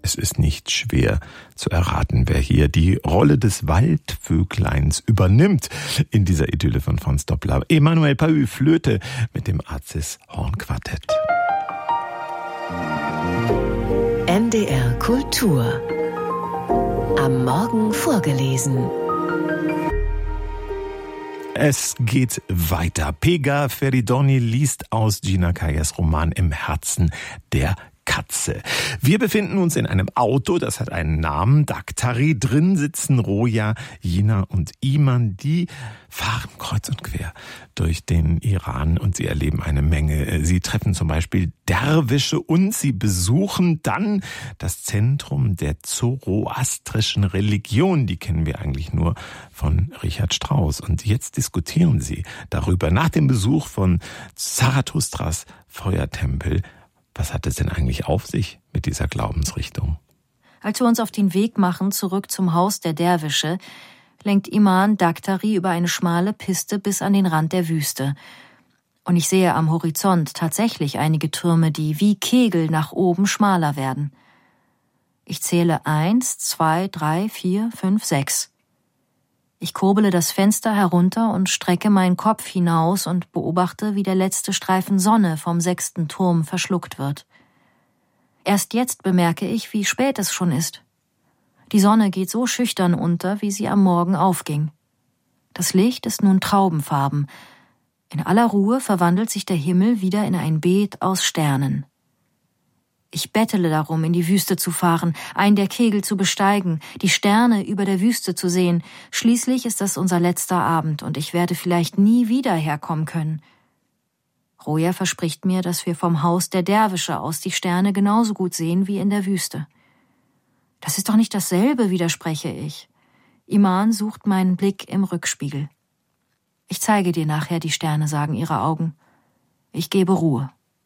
Es ist nicht schwer zu erraten, wer hier die Rolle des Waldvögleins übernimmt in dieser Idylle von Franz Doppler. Emmanuel Pahü, Flöte mit dem Azis Hornquartett. NDR Kultur. Am Morgen vorgelesen. Es geht weiter. Pega Feridoni liest aus Gina Kayas Roman Im Herzen der Katze. Wir befinden uns in einem Auto, das hat einen Namen, Daktari. Drin sitzen Roja, Jina und Iman. Die fahren kreuz und quer durch den Iran und sie erleben eine Menge. Sie treffen zum Beispiel Derwische und sie besuchen dann das Zentrum der zoroastrischen Religion. Die kennen wir eigentlich nur von Richard Strauss. Und jetzt diskutieren sie darüber. Nach dem Besuch von Zarathustras Feuertempel, was hat es denn eigentlich auf sich mit dieser Glaubensrichtung? Als wir uns auf den Weg machen, zurück zum Haus der Derwische, lenkt Iman Daktari über eine schmale Piste bis an den Rand der Wüste. Und ich sehe am Horizont tatsächlich einige Türme, die wie Kegel nach oben schmaler werden. Ich zähle 1, 2, 3, 4, 5, 6. Ich kurbele das Fenster herunter und strecke meinen Kopf hinaus und beobachte, wie der letzte Streifen Sonne vom 6. Turm verschluckt wird. Erst jetzt bemerke ich, wie spät es schon ist. Die Sonne geht so schüchtern unter, wie sie am Morgen aufging. Das Licht ist nun traubenfarben. In aller Ruhe verwandelt sich der Himmel wieder in ein Beet aus Sternen. Ich bettele darum, in die Wüste zu fahren, einen der Kegel zu besteigen, die Sterne über der Wüste zu sehen. Schließlich ist das unser letzter Abend und ich werde vielleicht nie wieder herkommen können. Roja verspricht mir, dass wir vom Haus der Derwische aus die Sterne genauso gut sehen wie in der Wüste. Das ist doch nicht dasselbe, widerspreche ich. Iman sucht meinen Blick im Rückspiegel. Ich zeige dir nachher die Sterne, sagen ihre Augen. Ich gebe Ruhe.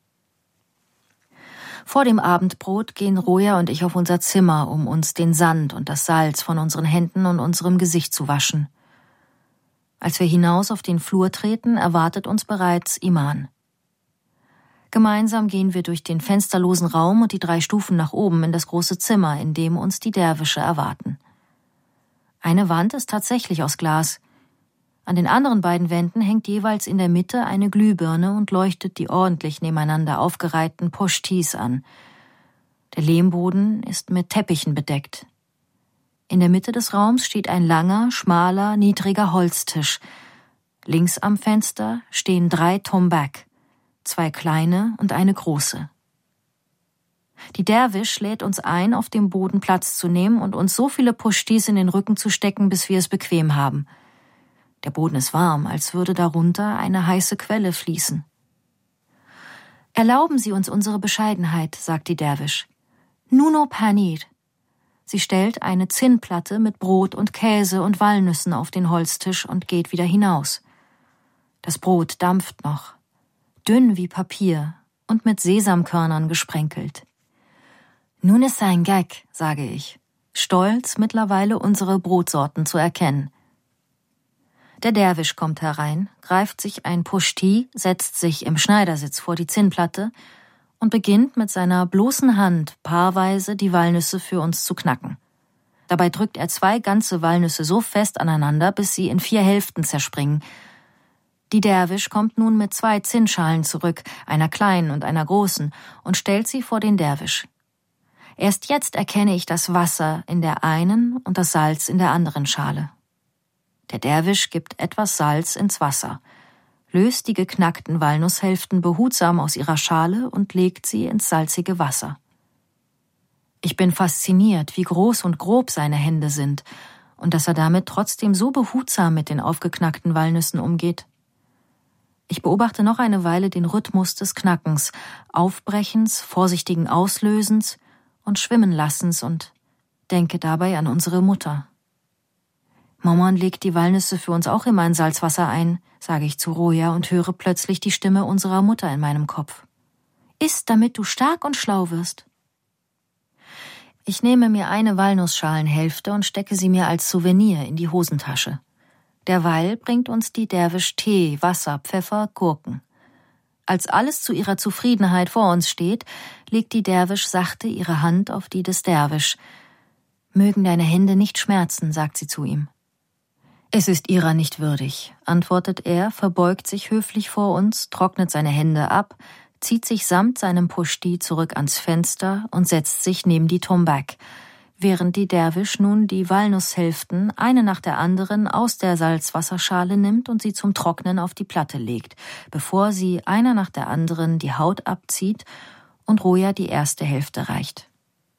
Vor dem Abendbrot gehen Roja und ich auf unser Zimmer, um uns den Sand und das Salz von unseren Händen und unserem Gesicht zu waschen. Als wir hinaus auf den Flur treten, erwartet uns bereits Iman. Gemeinsam gehen wir durch den fensterlosen Raum und die 3 Stufen nach oben in das große Zimmer, in dem uns die Derwische erwarten. Eine Wand ist tatsächlich aus Glas. An den anderen beiden Wänden hängt jeweils in der Mitte eine Glühbirne und leuchtet die ordentlich nebeneinander aufgereihten Pushtis an. Der Lehmboden ist mit Teppichen bedeckt. In der Mitte des Raums steht ein langer, schmaler, niedriger Holztisch. Links am Fenster stehen 3 Tombak, 2 kleine und eine große. Die Derwisch lädt uns ein, auf dem Boden Platz zu nehmen und uns so viele Pushtis in den Rücken zu stecken, bis wir es bequem haben. Der Boden ist warm, als würde darunter eine heiße Quelle fließen. Erlauben Sie uns unsere Bescheidenheit, sagt die Derwisch. Nuno Panir. Sie stellt eine Zinnplatte mit Brot und Käse und Walnüssen auf den Holztisch und geht wieder hinaus. Das Brot dampft noch, dünn wie Papier und mit Sesamkörnern gesprenkelt. Nun ist ein Gag, sage ich, stolz mittlerweile unsere Brotsorten zu erkennen. Der Derwisch kommt herein, greift sich ein Pushti, setzt sich im Schneidersitz vor die Zinnplatte und beginnt mit seiner bloßen Hand paarweise die Walnüsse für uns zu knacken. Dabei drückt er 2 ganze Walnüsse so fest aneinander, bis sie in 4 Hälften zerspringen. Die Derwisch kommt nun mit 2 Zinnschalen zurück, einer kleinen und einer großen, und stellt sie vor den Derwisch. Erst jetzt erkenne ich das Wasser in der einen und das Salz in der anderen Schale. Der Derwisch gibt etwas Salz ins Wasser, löst die geknackten Walnusshälften behutsam aus ihrer Schale und legt sie ins salzige Wasser. Ich bin fasziniert, wie groß und grob seine Hände sind und dass er damit trotzdem so behutsam mit den aufgeknackten Walnüssen umgeht. Ich beobachte noch eine Weile den Rhythmus des Knackens, Aufbrechens, vorsichtigen Auslösens und Schwimmenlassens und denke dabei an unsere Mutter. Maman legt die Walnüsse für uns auch immer in Salzwasser ein, sage ich zu Roja und höre plötzlich die Stimme unserer Mutter in meinem Kopf. Iss, damit du stark und schlau wirst. Ich nehme mir eine Walnussschalenhälfte und stecke sie mir als Souvenir in die Hosentasche. Derweil bringt uns die Derwisch Tee, Wasser, Pfeffer, Gurken. Als alles zu ihrer Zufriedenheit vor uns steht, legt die Derwisch sachte ihre Hand auf die des Derwisch. »Mögen deine Hände nicht schmerzen«, sagt sie zu ihm. »Es ist ihrer nicht würdig«, antwortet er, verbeugt sich höflich vor uns, trocknet seine Hände ab, zieht sich samt seinem Puschti zurück ans Fenster und setzt sich neben die Tombak, während die Derwisch nun die Walnusshälften eine nach der anderen aus der Salzwasserschale nimmt und sie zum Trocknen auf die Platte legt, bevor sie einer nach der anderen die Haut abzieht und Roja die erste Hälfte reicht.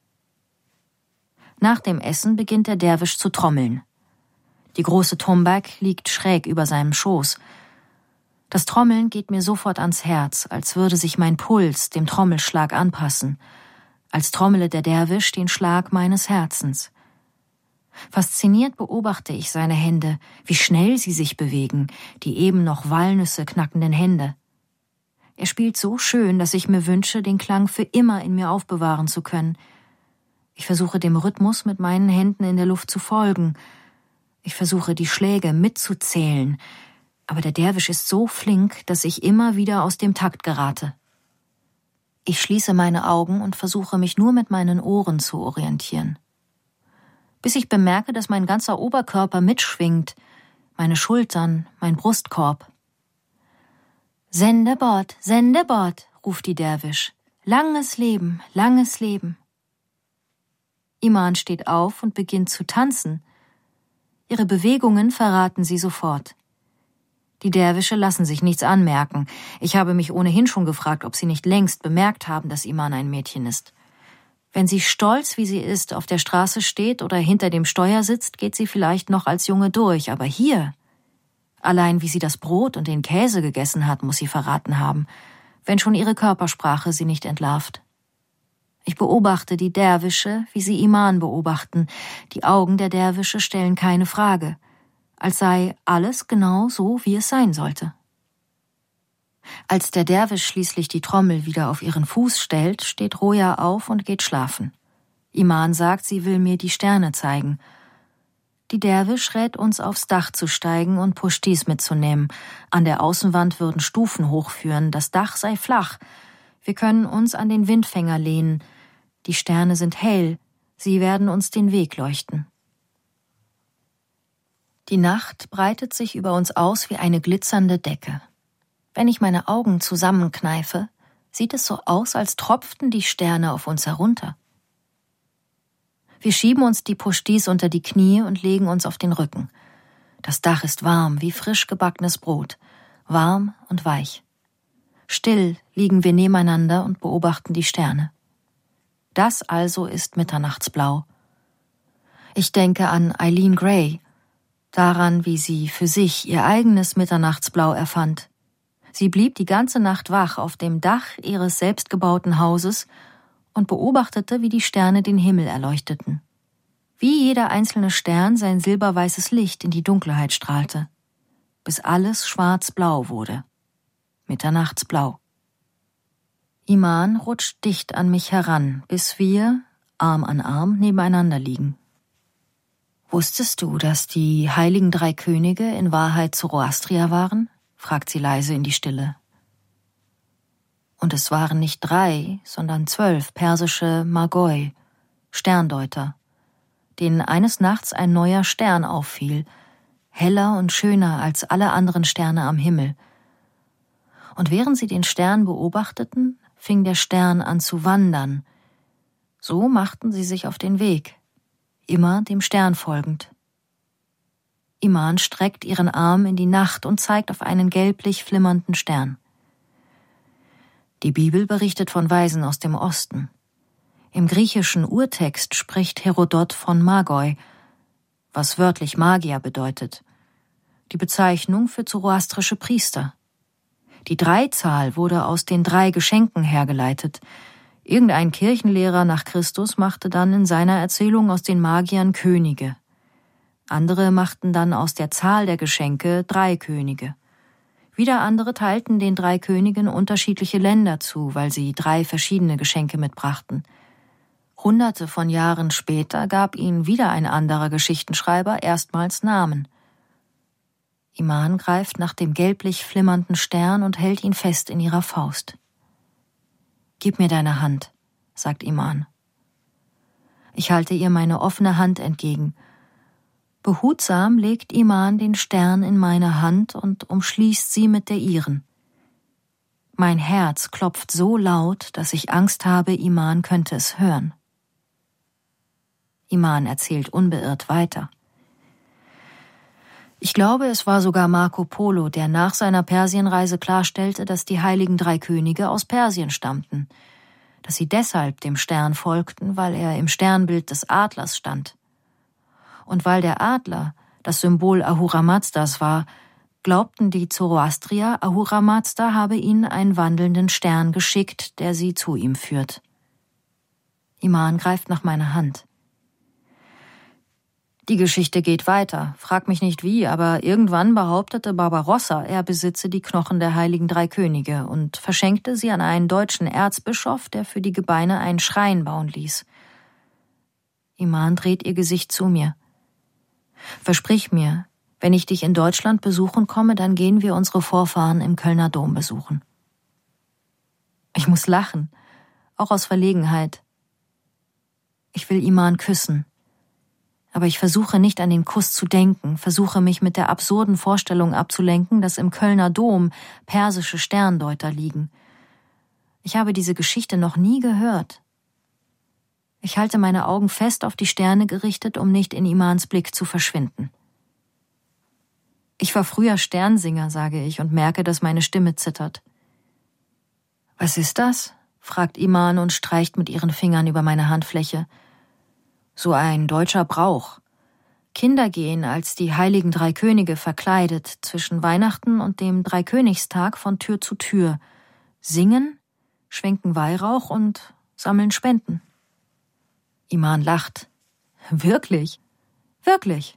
Nach dem Essen beginnt der Derwisch zu trommeln. Die große Tombak liegt schräg über seinem Schoß. Das Trommeln geht mir sofort ans Herz, als würde sich mein Puls dem Trommelschlag anpassen, als trommele der Derwisch den Schlag meines Herzens. Fasziniert beobachte ich seine Hände, wie schnell sie sich bewegen, die eben noch Walnüsse knackenden Hände. Er spielt so schön, dass ich mir wünsche, den Klang für immer in mir aufbewahren zu können. Ich versuche dem Rhythmus mit meinen Händen in der Luft zu folgen. Ich versuche die Schläge mitzuzählen, aber der Derwisch ist so flink, dass ich immer wieder aus dem Takt gerate. Ich schließe meine Augen und versuche mich nur mit meinen Ohren zu orientieren. Bis ich bemerke, dass mein ganzer Oberkörper mitschwingt, meine Schultern, mein Brustkorb. »Sende Bord, ruft die Derwisch. »Langes Leben, langes Leben.« Iman steht auf und beginnt zu tanzen. Ihre Bewegungen verraten sie sofort. Die Derwische lassen sich nichts anmerken. Ich habe mich ohnehin schon gefragt, ob sie nicht längst bemerkt haben, dass Iman ein Mädchen ist. Wenn sie stolz, wie sie ist, auf der Straße steht oder hinter dem Steuer sitzt, geht sie vielleicht noch als Junge durch. Aber hier, allein wie sie das Brot und den Käse gegessen hat, muss sie verraten haben, wenn schon ihre Körpersprache sie nicht entlarvt. Ich beobachte die Derwische, wie sie Iman beobachten. Die Augen der Derwische stellen keine Frage, als sei alles genau so, wie es sein sollte. Als der Derwisch schließlich die Trommel wieder auf ihren Fuß stellt, steht Roja auf und geht schlafen. Iman sagt, sie will mir die Sterne zeigen. Die Derwisch rät uns, aufs Dach zu steigen und Puschtis mitzunehmen. An der Außenwand würden Stufen hochführen, das Dach sei flach. Wir können uns an den Windfänger lehnen. Die Sterne sind hell, sie werden uns den Weg leuchten. Die Nacht breitet sich über uns aus wie eine glitzernde Decke. Wenn ich meine Augen zusammenkneife, sieht es so aus, als tropften die Sterne auf uns herunter. Wir schieben uns die Puschtis unter die Knie und legen uns auf den Rücken. Das Dach ist warm wie frisch gebackenes Brot, warm und weich. Still liegen wir nebeneinander und beobachten die Sterne. Das also ist Mitternachtsblau. Ich denke an Eileen Gray, daran, wie sie für sich ihr eigenes Mitternachtsblau erfand. Sie blieb die ganze Nacht wach auf dem Dach ihres selbstgebauten Hauses und beobachtete, wie die Sterne den Himmel erleuchteten. Wie jeder einzelne Stern sein silberweißes Licht in die Dunkelheit strahlte, bis alles schwarz-blau wurde. Mitternachtsblau. Iman rutscht dicht an mich heran, bis wir, Arm an Arm, nebeneinander liegen. »Wusstest du, dass die heiligen 3 Könige in Wahrheit Zoroastrier waren?« fragt sie leise in die Stille. Und es waren nicht 3, sondern 12 persische Magoi, Sterndeuter, denen eines Nachts ein neuer Stern auffiel, heller und schöner als alle anderen Sterne am Himmel. Und während sie den Stern beobachteten, fing der Stern an zu wandern. So machten sie sich auf den Weg, immer dem Stern folgend. Iman streckt ihren Arm in die Nacht und zeigt auf einen gelblich flimmernden Stern. Die Bibel berichtet von Weisen aus dem Osten. Im griechischen Urtext spricht Herodot von Magoi, was wörtlich Magier bedeutet, die Bezeichnung für zoroastrische Priester. Die 3-Zahl wurde aus den 3 Geschenken hergeleitet. Irgendein Kirchenlehrer nach Christus machte dann in seiner Erzählung aus den Magiern Könige. Andere machten dann aus der Zahl der Geschenke 3 Könige. Wieder andere teilten den 3 Königen unterschiedliche Länder zu, weil sie 3 verschiedene Geschenke mitbrachten. Hunderte von Jahren später gab ihnen wieder ein anderer Geschichtenschreiber erstmals Namen. Iman greift nach dem gelblich flimmernden Stern und hält ihn fest in ihrer Faust. »Gib mir deine Hand«, sagt Iman. Ich halte ihr meine offene Hand entgegen. Behutsam legt Iman den Stern in meine Hand und umschließt sie mit der ihren. Mein Herz klopft so laut, dass ich Angst habe, Iman könnte es hören. Iman erzählt unbeirrt weiter. Ich glaube, es war sogar Marco Polo, der nach seiner Persienreise klarstellte, dass die heiligen 3 Könige aus Persien stammten, dass sie deshalb dem Stern folgten, weil er im Sternbild des Adlers stand. Und weil der Adler das Symbol Ahura Mazdas war, glaubten die Zoroastrier, Ahura Mazda habe ihnen einen wandelnden Stern geschickt, der sie zu ihm führt. Iman greift nach meiner Hand. Die Geschichte geht weiter. Frag mich nicht wie, aber irgendwann behauptete Barbarossa, er besitze die Knochen der heiligen 3 Könige und verschenkte sie an einen deutschen Erzbischof, der für die Gebeine einen Schrein bauen ließ. Iman dreht ihr Gesicht zu mir. Versprich mir, wenn ich dich in Deutschland besuchen komme, dann gehen wir unsere Vorfahren im Kölner Dom besuchen. Ich muss lachen, auch aus Verlegenheit. Ich will Iman küssen. Aber ich versuche nicht an den Kuss zu denken, versuche mich mit der absurden Vorstellung abzulenken, dass im Kölner Dom persische Sterndeuter liegen. Ich habe diese Geschichte noch nie gehört. Ich halte meine Augen fest auf die Sterne gerichtet, um nicht in Imans Blick zu verschwinden. Ich war früher Sternsinger, sage ich, und merke, dass meine Stimme zittert. Was ist das? Fragt Iman und streicht mit ihren Fingern über meine Handfläche. So ein deutscher Brauch. Kinder gehen als die heiligen 3 Könige verkleidet zwischen Weihnachten und dem Dreikönigstag von Tür zu Tür, singen, schwenken Weihrauch und sammeln Spenden. Iman lacht. Wirklich? Wirklich?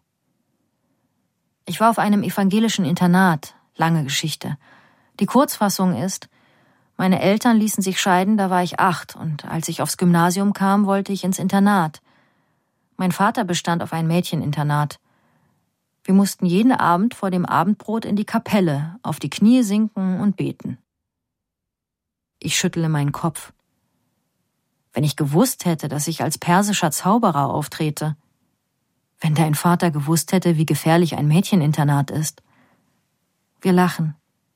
Ich war auf einem evangelischen Internat, lange Geschichte. Die Kurzfassung ist, meine Eltern ließen sich scheiden, da war ich 8 und als ich aufs Gymnasium kam, wollte ich ins Internat. Mein Vater bestand auf ein Mädcheninternat. Wir mussten jeden Abend vor dem Abendbrot in die Kapelle, auf die Knie sinken und beten. Ich schüttle meinen Kopf. Wenn ich gewusst hätte, dass ich als persischer Zauberer auftrete. Wenn dein Vater gewusst hätte, wie gefährlich ein Mädcheninternat ist. Wir lachen.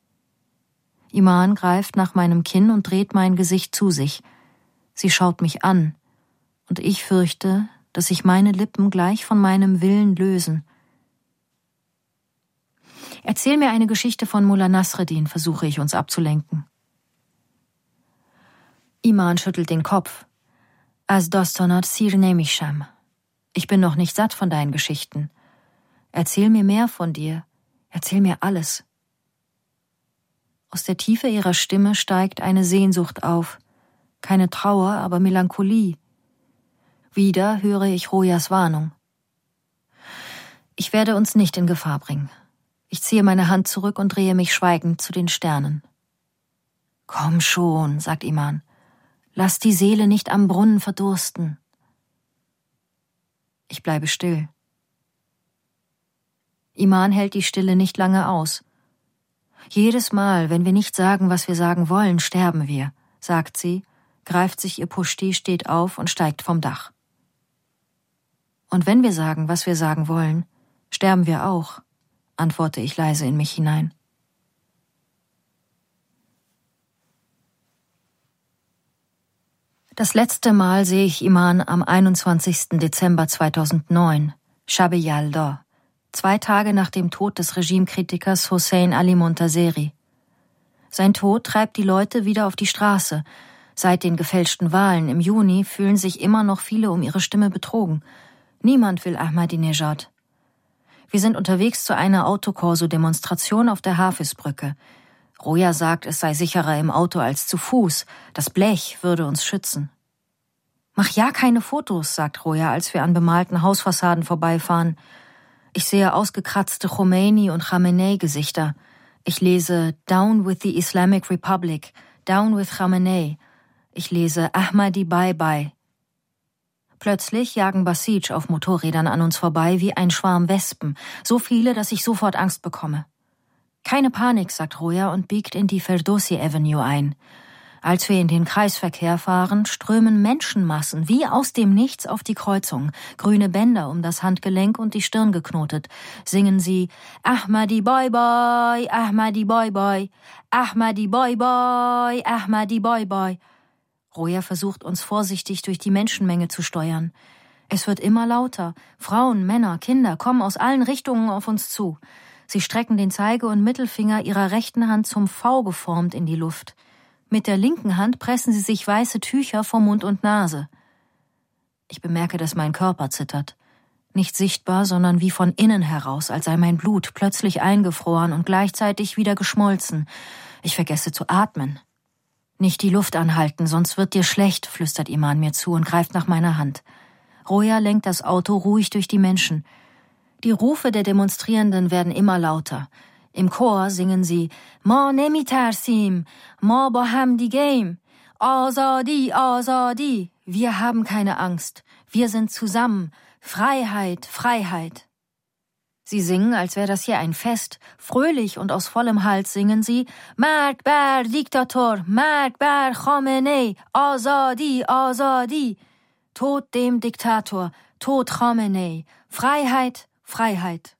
Iman greift nach meinem Kinn und dreht mein Gesicht zu sich. Sie schaut mich an. Und ich fürchte, dass sich meine Lippen gleich von meinem Willen lösen. Erzähl mir eine Geschichte von Mullah Nasreddin, versuche ich uns abzulenken. Iman schüttelt den Kopf. Az dostanat sir nemisham. Ich bin noch nicht satt von deinen Geschichten. Erzähl mir mehr von dir. Erzähl mir alles. Aus der Tiefe ihrer Stimme steigt eine Sehnsucht auf. Keine Trauer, aber Melancholie. Wieder höre ich Rojas Warnung. Ich werde uns nicht in Gefahr bringen. Ich ziehe meine Hand zurück und drehe mich schweigend zu den Sternen. Komm schon, sagt Iman. Lass die Seele nicht am Brunnen verdursten. Ich bleibe still. Iman hält die Stille nicht lange aus. Jedes Mal, wenn wir nicht sagen, was wir sagen wollen, sterben wir, sagt sie, greift sich ihr Pushti, steht auf und steigt vom Dach. Und wenn wir sagen, was wir sagen wollen, sterben wir auch, antworte ich leise in mich hinein. Das letzte Mal sehe ich Iman am 21. Dezember 2009, Shab-e Yalda, 2 Tage nach dem Tod des Regimekritikers Hossein Ali Montazeri. Sein Tod treibt die Leute wieder auf die Straße. Seit den gefälschten Wahlen im Juni fühlen sich immer noch viele um ihre Stimme betrogen. Niemand will Ahmadinejad. Wir sind unterwegs zu einer Autokorso-Demonstration auf der Hafizbrücke. Roja sagt, es sei sicherer im Auto als zu Fuß. Das Blech würde uns schützen. Mach ja keine Fotos, sagt Roja, als wir an bemalten Hausfassaden vorbeifahren. Ich sehe ausgekratzte Khomeini- und Khamenei-Gesichter. Ich lese Down with the Islamic Republic, Down with Khamenei. Ich lese Ahmadi Bye Bye. Plötzlich jagen Basij auf Motorrädern an uns vorbei wie ein Schwarm Wespen. So viele, dass ich sofort Angst bekomme. Keine Panik, sagt Roja und biegt in die Ferdowsi Avenue ein. Als wir in den Kreisverkehr fahren, strömen Menschenmassen wie aus dem Nichts auf die Kreuzung. Grüne Bänder um das Handgelenk und die Stirn geknotet. Singen sie Ahmadi Boy Boy, Ahmadi Boy Boy, Ahmadi Boy Boy, Ahmadi Boy Boy. Roja versucht uns vorsichtig durch die Menschenmenge zu steuern. Es wird immer lauter. Frauen, Männer, Kinder kommen aus allen Richtungen auf uns zu. Sie strecken den Zeige- und Mittelfinger ihrer rechten Hand zum V geformt in die Luft. Mit der linken Hand pressen sie sich weiße Tücher vor Mund und Nase. Ich bemerke, dass mein Körper zittert. Nicht sichtbar, sondern wie von innen heraus, als sei mein Blut plötzlich eingefroren und gleichzeitig wieder geschmolzen. Ich vergesse zu atmen. »Nicht die Luft anhalten, sonst wird dir schlecht«, flüstert Iman mir zu und greift nach meiner Hand. Roja lenkt das Auto ruhig durch die Menschen. Die Rufe der Demonstrierenden werden immer lauter. Im Chor singen sie Ma nemi tersim, ma ba ham digem, Azadi, Azadi. Wir haben keine Angst, wir sind zusammen, Freiheit, Freiheit. Sie singen, als wäre das hier ein Fest. Fröhlich und aus vollem Hals singen sie Mark bar Diktator, Mark bar Khamenei, Azadi, Azadi. Tod dem Diktator, Tod Khamenei, Freiheit, Freiheit.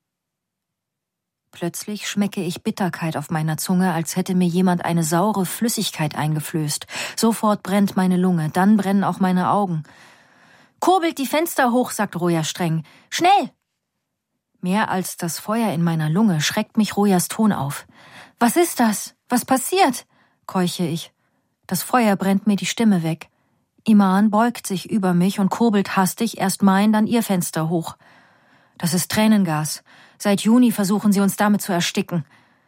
Plötzlich schmecke ich Bitterkeit auf meiner Zunge, als hätte mir jemand eine saure Flüssigkeit eingeflößt. Sofort brennt meine Lunge, dann brennen auch meine Augen. »Kurbelt die Fenster hoch«, sagt Roja streng. »Schnell!« Mehr als das Feuer in meiner Lunge schreckt mich Rojas Ton auf. »Was ist das? Was passiert?«, keuche ich. Das Feuer brennt mir die Stimme weg. Iman beugt sich über mich und kurbelt hastig erst mein, dann ihr Fenster hoch. Das ist Tränengas. Seit Juni versuchen sie uns damit zu ersticken.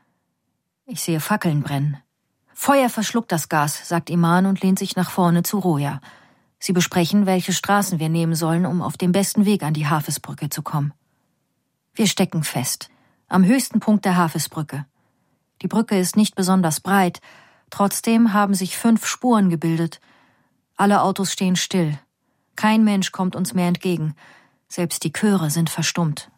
Ich sehe Fackeln brennen. Feuer verschluckt das Gas, sagt Iman und lehnt sich nach vorne zu Roja. Sie besprechen, welche Straßen wir nehmen sollen, um auf dem besten Weg an die Hafisbrücke zu kommen. Wir stecken fest, am höchsten Punkt der Hafisbrücke. Die Brücke ist nicht besonders breit, trotzdem haben sich 5 Spuren gebildet. Alle Autos stehen still. Kein Mensch kommt uns mehr entgegen. Selbst die Chöre sind verstummt.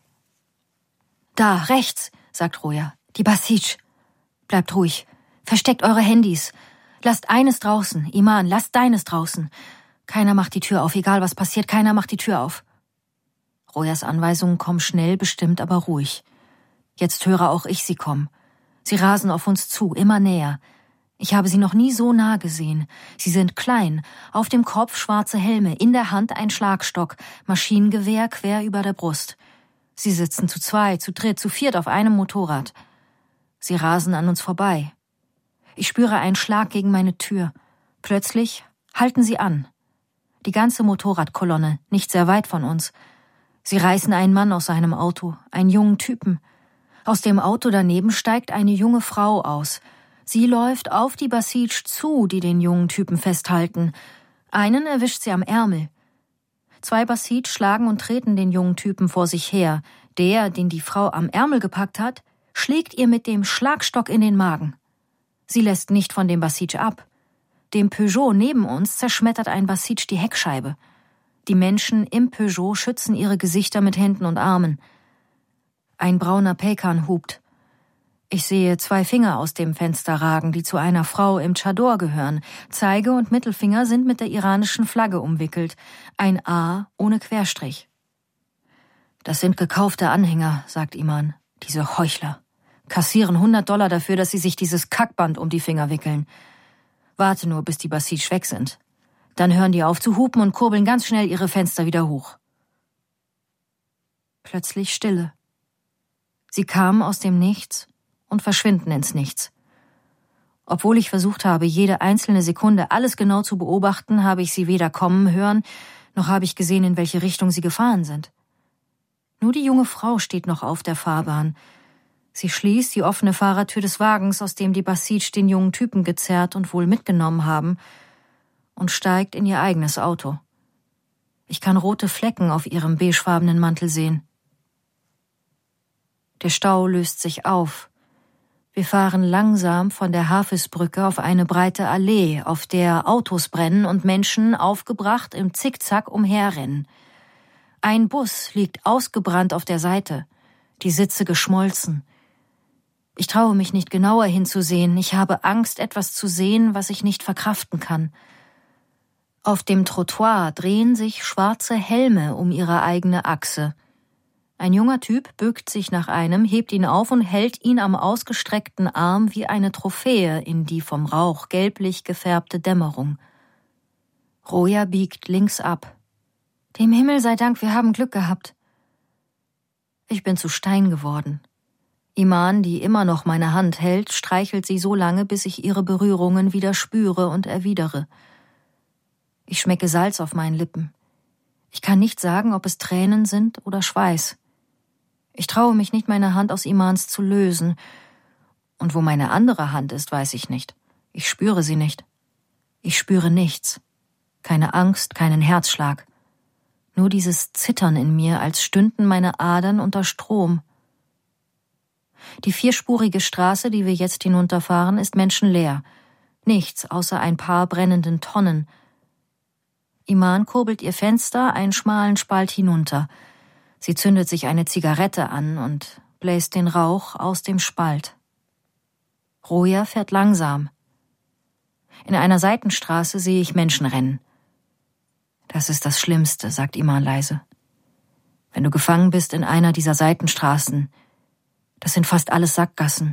»Da, rechts«, sagt Roja, »die Basij. Bleibt ruhig. Versteckt eure Handys. Lasst eines draußen. Iman, lasst deines draußen. Keiner macht die Tür auf, egal was passiert, keiner macht die Tür auf.« Rojas Anweisungen kommen schnell, bestimmt, aber ruhig. Jetzt höre auch ich sie kommen. Sie rasen auf uns zu, immer näher. Ich habe sie noch nie so nah gesehen. Sie sind klein, auf dem Kopf schwarze Helme, in der Hand ein Schlagstock, Maschinengewehr quer über der Brust. Sie sitzen zu 2, zu 3, zu 4 auf einem Motorrad. Sie rasen an uns vorbei. Ich spüre einen Schlag gegen meine Tür. Plötzlich halten sie an. Die ganze Motorradkolonne, nicht sehr weit von uns. Sie reißen einen Mann aus seinem Auto, einen jungen Typen. Aus dem Auto daneben steigt eine junge Frau aus. Sie läuft auf die Basij zu, die den jungen Typen festhalten. Einen erwischt sie am Ärmel. 2 Basij schlagen und treten den jungen Typen vor sich her. Der, den die Frau am Ärmel gepackt hat, schlägt ihr mit dem Schlagstock in den Magen. Sie lässt nicht von dem Basij ab. Dem Peugeot neben uns zerschmettert ein Basij die Heckscheibe. Die Menschen im Peugeot schützen ihre Gesichter mit Händen und Armen. Ein brauner Pekan hupt. Ich sehe 2 Finger aus dem Fenster ragen, die zu einer Frau im Chador gehören. Zeige und Mittelfinger sind mit der iranischen Flagge umwickelt. Ein A ohne Querstrich. »Das sind gekaufte Anhänger«, sagt Iman. »Diese Heuchler. Kassieren $100 dafür, dass sie sich dieses Kackband um die Finger wickeln. Warte nur, bis die Basij weg sind. Dann hören die auf zu hupen und kurbeln ganz schnell ihre Fenster wieder hoch.« Plötzlich Stille. Sie kamen aus dem Nichts und verschwinden ins Nichts. Obwohl ich versucht habe, jede einzelne Sekunde alles genau zu beobachten, habe ich sie weder kommen hören, noch habe ich gesehen, in welche Richtung sie gefahren sind. Nur die junge Frau steht noch auf der Fahrbahn. Sie schließt die offene Fahrertür des Wagens, aus dem die Basij den jungen Typen gezerrt und wohl mitgenommen haben, und steigt in ihr eigenes Auto. Ich kann rote Flecken auf ihrem beigefarbenen Mantel sehen. Der Stau löst sich auf. Wir fahren langsam von der Hafisbrücke auf eine breite Allee, auf der Autos brennen und Menschen aufgebracht im Zickzack umherrennen. Ein Bus liegt ausgebrannt auf der Seite, die Sitze geschmolzen. Ich traue mich nicht genauer hinzusehen. Ich habe Angst, etwas zu sehen, was ich nicht verkraften kann. Auf dem Trottoir drehen sich schwarze Helme um ihre eigene Achse. Ein junger Typ bückt sich nach einem, hebt ihn auf und hält ihn am ausgestreckten Arm wie eine Trophäe in die vom Rauch gelblich gefärbte Dämmerung. Roja biegt links ab. Dem Himmel sei Dank, wir haben Glück gehabt. Ich bin zu Stein geworden. Iman, die immer noch meine Hand hält, streichelt sie so lange, bis ich ihre Berührungen wieder spüre und erwidere. Ich schmecke Salz auf meinen Lippen. Ich kann nicht sagen, ob es Tränen sind oder Schweiß. Ich traue mich nicht, meine Hand aus Imans zu lösen. Und wo meine andere Hand ist, weiß ich nicht. Ich spüre sie nicht. Ich spüre nichts. Keine Angst, keinen Herzschlag. Nur dieses Zittern in mir, als stünden meine Adern unter Strom. Die 4-spurige Straße, die wir jetzt hinunterfahren, ist menschenleer. Nichts außer ein paar brennenden Tonnen. Iman kurbelt ihr Fenster einen schmalen Spalt hinunter. Sie zündet sich eine Zigarette an und bläst den Rauch aus dem Spalt. Roja fährt langsam. In einer Seitenstraße sehe ich Menschen rennen. Das ist das Schlimmste, sagt Iman leise. Wenn du gefangen bist in einer dieser Seitenstraßen, das sind fast alles Sackgassen.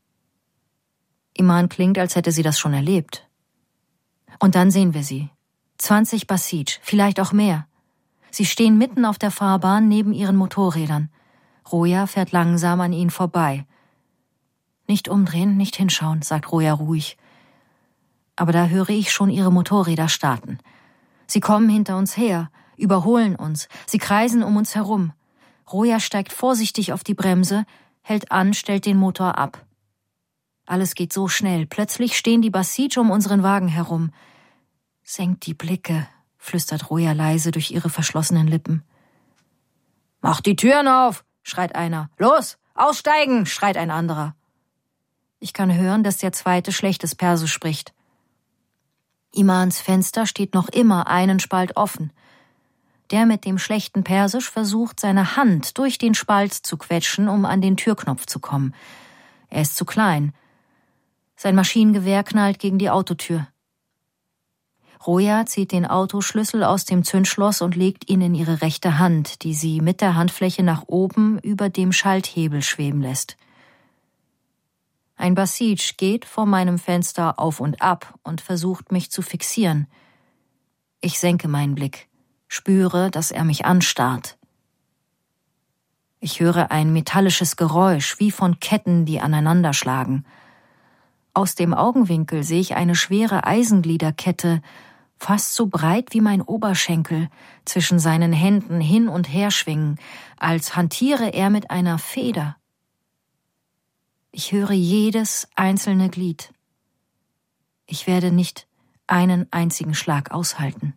Iman klingt, als hätte sie das schon erlebt. Und dann sehen wir sie. 20 Basij, vielleicht auch mehr. Sie stehen mitten auf der Fahrbahn neben ihren Motorrädern. Roja fährt langsam an ihnen vorbei. Nicht umdrehen, nicht hinschauen, sagt Roja ruhig. Aber da höre ich schon ihre Motorräder starten. Sie kommen hinter uns her, überholen uns, sie kreisen um uns herum. Roja steigt vorsichtig auf die Bremse, hält an, stellt den Motor ab. Alles geht so schnell. Plötzlich stehen die Basij um unseren Wagen herum. Senkt die Blicke, flüstert Roja leise durch ihre verschlossenen Lippen. »Mach die Türen auf«, schreit einer. »Los, aussteigen«, schreit ein anderer. Ich kann hören, dass der zweite schlechtes Persisch spricht. Imans Fenster steht noch immer einen Spalt offen. Der mit dem schlechten Persisch versucht, seine Hand durch den Spalt zu quetschen, um an den Türknopf zu kommen. Er ist zu klein. Sein Maschinengewehr knallt gegen die Autotür. Roja zieht den Autoschlüssel aus dem Zündschloss und legt ihn in ihre rechte Hand, die sie mit der Handfläche nach oben über dem Schalthebel schweben lässt. Ein Basij geht vor meinem Fenster auf und ab und versucht, mich zu fixieren. Ich senke meinen Blick, spüre, dass er mich anstarrt. Ich höre ein metallisches Geräusch, wie von Ketten, die aneinanderschlagen. Aus dem Augenwinkel sehe ich eine schwere Eisengliederkette, fast so breit wie mein Oberschenkel, zwischen seinen Händen hin und her schwingen, als hantiere er mit einer Feder. Ich höre jedes einzelne Glied. Ich werde nicht einen einzigen Schlag aushalten.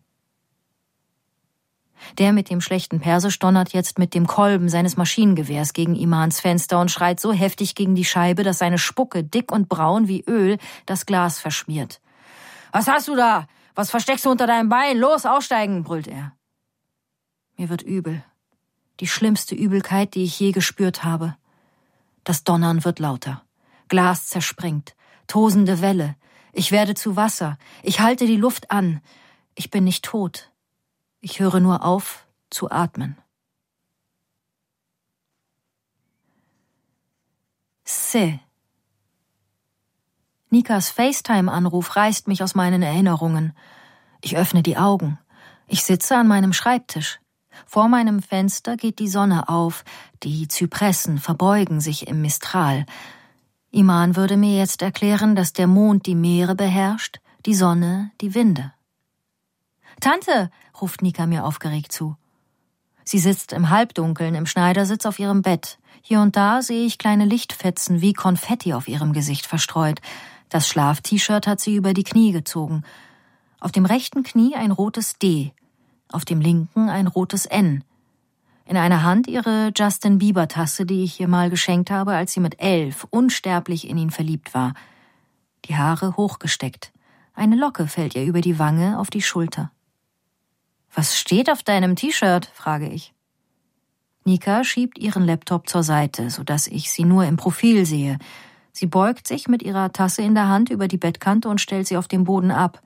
Der mit dem schlechten Persisch donnert jetzt mit dem Kolben seines Maschinengewehrs gegen Imans Fenster und schreit so heftig gegen die Scheibe, dass seine Spucke, dick und braun wie Öl, das Glas verschmiert. »Was hast du da? Was versteckst du unter deinem Bein? Los, aussteigen«, brüllt er. Mir wird übel. Die schlimmste Übelkeit, die ich je gespürt habe. Das Donnern wird lauter. Glas zerspringt. Tosende Welle. Ich werde zu Wasser. Ich halte die Luft an. Ich bin nicht tot. Ich höre nur auf, zu atmen. Se. Nikas FaceTime-Anruf reißt mich aus meinen Erinnerungen. Ich öffne die Augen. Ich sitze an meinem Schreibtisch. Vor meinem Fenster geht die Sonne auf. Die Zypressen verbeugen sich im Mistral. Iman würde mir jetzt erklären, dass der Mond die Meere beherrscht, die Sonne die Winde. »Tante«, ruft Nika mir aufgeregt zu. Sie sitzt im Halbdunkeln im Schneidersitz auf ihrem Bett. Hier und da sehe ich kleine Lichtfetzen wie Konfetti auf ihrem Gesicht verstreut. Das Schlaf-T-Shirt hat sie über die Knie gezogen. Auf dem rechten Knie ein rotes D, auf dem linken ein rotes N. In einer Hand ihre Justin-Bieber-Tasse, die ich ihr mal geschenkt habe, als sie mit 11 unsterblich in ihn verliebt war. Die Haare hochgesteckt. Eine Locke fällt ihr über die Wange auf die Schulter. »Was steht auf deinem T-Shirt?«, frage ich. Nika schiebt ihren Laptop zur Seite, sodass ich sie nur im Profil sehe. Sie beugt sich mit ihrer Tasse in der Hand über die Bettkante und stellt sie auf den Boden ab.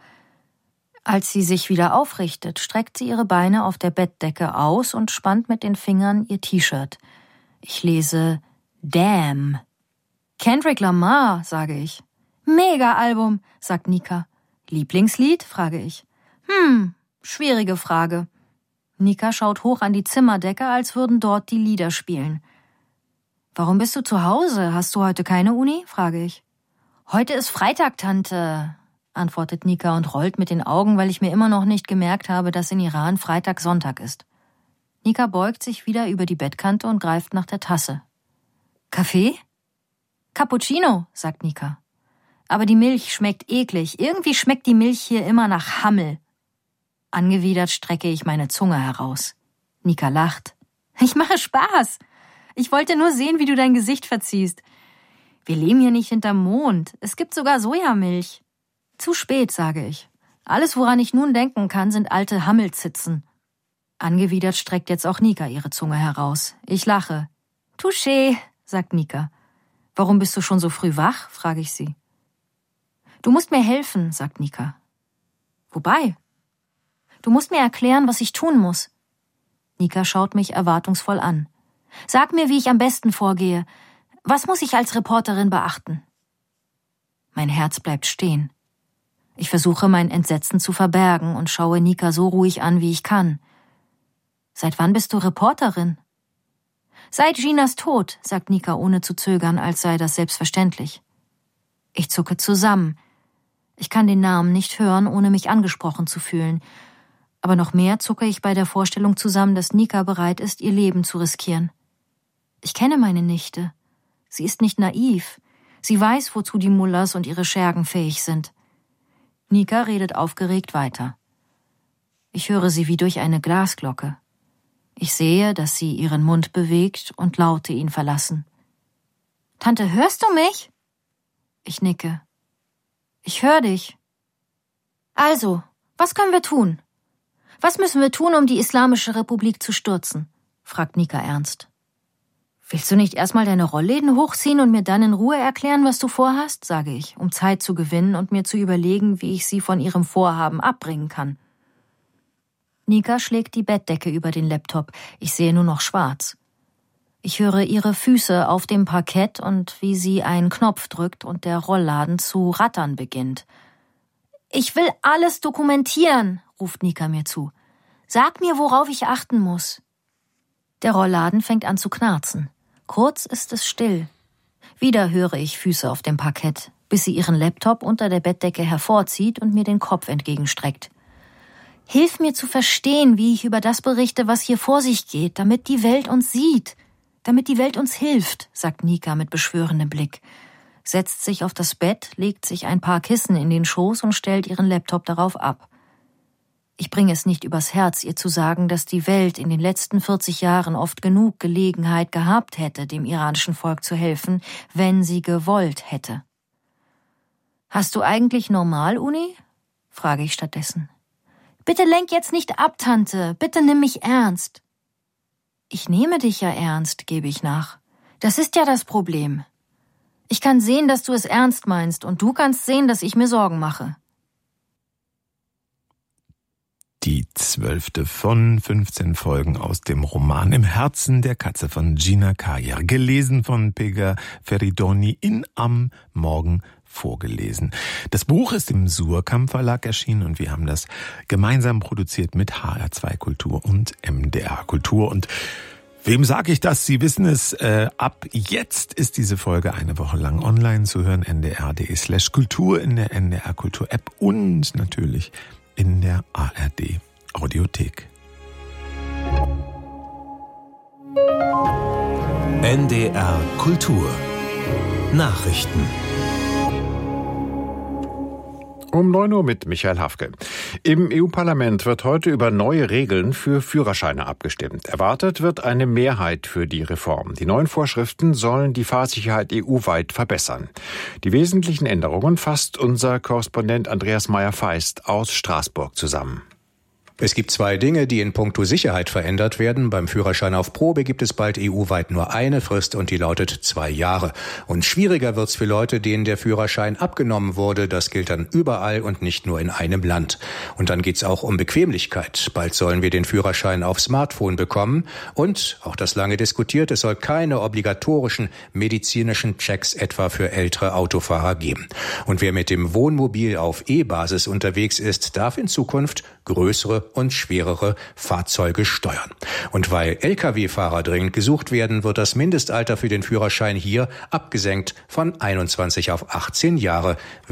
Als sie sich wieder aufrichtet, streckt sie ihre Beine auf der Bettdecke aus und spannt mit den Fingern ihr T-Shirt. Ich lese Damn. Kendrick Lamar, sage ich. Mega-Album, sagt Nika. Lieblingslied, frage ich. Schwierige Frage. Nika schaut hoch an die Zimmerdecke, als würden dort die Lieder spielen. Warum bist du zu Hause? Hast du heute keine Uni? Frage ich. Heute ist Freitag, Tante, antwortet Nika und rollt mit den Augen, weil ich mir immer noch nicht gemerkt habe, dass in Iran Freitag Sonntag ist. Nika beugt sich wieder über die Bettkante und greift nach der Tasse. Kaffee? Cappuccino, sagt Nika. Aber die Milch schmeckt eklig. Irgendwie schmeckt die Milch hier immer nach Hammel. Angewidert strecke ich meine Zunge heraus. Nika lacht. Ich mache Spaß. Ich wollte nur sehen, wie du dein Gesicht verziehst. Wir leben hier nicht hinterm Mond. Es gibt sogar Sojamilch. Zu spät, sage ich. Alles, woran ich nun denken kann, sind alte Hammelzitzen. Angewidert streckt jetzt auch Nika ihre Zunge heraus. Ich lache. Touché, sagt Nika. Warum bist du schon so früh wach? Frage ich sie. Du musst mir helfen, sagt Nika. Wobei? Du musst mir erklären, was ich tun muss. Nika schaut mich erwartungsvoll an. Sag mir, wie ich am besten vorgehe. Was muss ich als Reporterin beachten? Mein Herz bleibt stehen. Ich versuche, mein Entsetzen zu verbergen und schaue Nika so ruhig an, wie ich kann. Seit wann bist du Reporterin? Seit Ginas Tod, sagt Nika ohne zu zögern, als sei das selbstverständlich. Ich zucke zusammen. Ich kann den Namen nicht hören, ohne mich angesprochen zu fühlen. Aber noch mehr zucke ich bei der Vorstellung zusammen, dass Nika bereit ist, ihr Leben zu riskieren. Ich kenne meine Nichte. Sie ist nicht naiv. Sie weiß, wozu die Mullahs und ihre Schergen fähig sind. Nika redet aufgeregt weiter. Ich höre sie wie durch eine Glasglocke. Ich sehe, dass sie ihren Mund bewegt und Laute ihn verlassen. Tante, hörst du mich? Ich nicke. Ich höre dich. Also, was können wir tun? Was müssen wir tun, um die Islamische Republik zu stürzen? Fragt Nika ernst. Willst du nicht erstmal deine Rollläden hochziehen und mir dann in Ruhe erklären, was du vorhast, sage ich, um Zeit zu gewinnen und mir zu überlegen, wie ich sie von ihrem Vorhaben abbringen kann. Nika schlägt die Bettdecke über den Laptop. Ich sehe nur noch schwarz. Ich höre ihre Füße auf dem Parkett und wie sie einen Knopf drückt und der Rollladen zu rattern beginnt. Ich will alles dokumentieren, ruft Nika mir zu. Sag mir, worauf ich achten muss. Der Rollladen fängt an zu knarzen. Kurz ist es still. Wieder höre ich Füße auf dem Parkett, bis sie ihren Laptop unter der Bettdecke hervorzieht und mir den Kopf entgegenstreckt. Hilf mir zu verstehen, wie ich über das berichte, was hier vor sich geht, damit die Welt uns sieht, damit die Welt uns hilft, sagt Nika mit beschwörendem Blick, setzt sich auf das Bett, legt sich ein paar Kissen in den Schoß und stellt ihren Laptop darauf ab. Ich bringe es nicht übers Herz, ihr zu sagen, dass die Welt in den letzten 40 Jahren oft genug Gelegenheit gehabt hätte, dem iranischen Volk zu helfen, wenn sie gewollt hätte. Hast du eigentlich Normal-Uni? Frage ich stattdessen. Bitte lenk jetzt nicht ab, Tante. Bitte nimm mich ernst. Ich nehme dich ja ernst, gebe ich nach. Das ist ja das Problem. Ich kann sehen, dass du es ernst meinst, und du kannst sehen, dass ich mir Sorgen mache. Die 12. von 15 Folgen aus dem Roman Im Herzen der Katze von Gina Kayer, gelesen von Pegah Feridoni in Am Morgen vorgelesen. Das Buch ist im Surkamp Verlag erschienen und wir haben das gemeinsam produziert mit HR2 Kultur und MDR Kultur. Und wem sage ich das? Sie wissen es, ab jetzt ist diese Folge eine Woche lang online zu hören, ndr.de/kultur, in der NDR Kultur App und natürlich in der ARD Audiothek. NDR Kultur Nachrichten. Um 9 Uhr mit Michael Hafke. Im EU-Parlament wird heute über neue Regeln für Führerscheine abgestimmt. Erwartet wird eine Mehrheit für die Reform. Die neuen Vorschriften sollen die Fahrsicherheit EU-weit verbessern. Die wesentlichen Änderungen fasst unser Korrespondent Andreas Meyer-Feist aus Straßburg zusammen. Es gibt zwei Dinge, die in puncto Sicherheit verändert werden. Beim Führerschein auf Probe gibt es bald EU-weit nur eine Frist und die lautet 2 Jahre. Und schwieriger wird's für Leute, denen der Führerschein abgenommen wurde. Das gilt dann überall und nicht nur in einem Land. Und dann geht's auch um Bequemlichkeit. Bald sollen wir den Führerschein auf Smartphone bekommen. Und, auch das lange diskutiert, es soll keine obligatorischen medizinischen Checks etwa für ältere Autofahrer geben. Und wer mit dem Wohnmobil auf E-Basis unterwegs ist, darf in Zukunft größere und schwerere Fahrzeuge steuern. Und weil Lkw-Fahrer dringend gesucht werden, wird das Mindestalter für den Führerschein hier abgesenkt von 21 auf 18 Jahre.